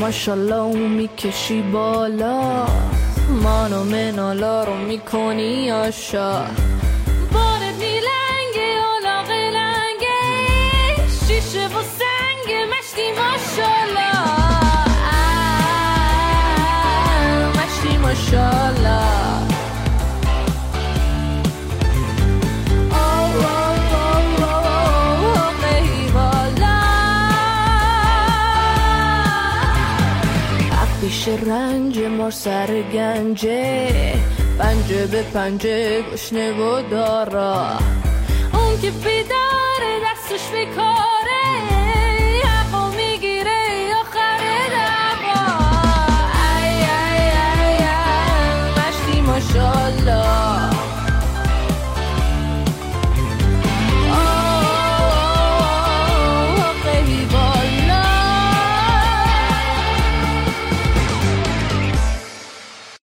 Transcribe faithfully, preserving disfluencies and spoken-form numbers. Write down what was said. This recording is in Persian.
ماشالله اون میکشی بالا، مانو منالا رو میکنی آشا. بارت میلنگه آلا قلنگه، شیشه و سنگ مشتی ماشالله، مشتی ماشالله. پیش رنج مار سر گنجه، پنجه به پنجه گشنه و دارا، اون که بیدار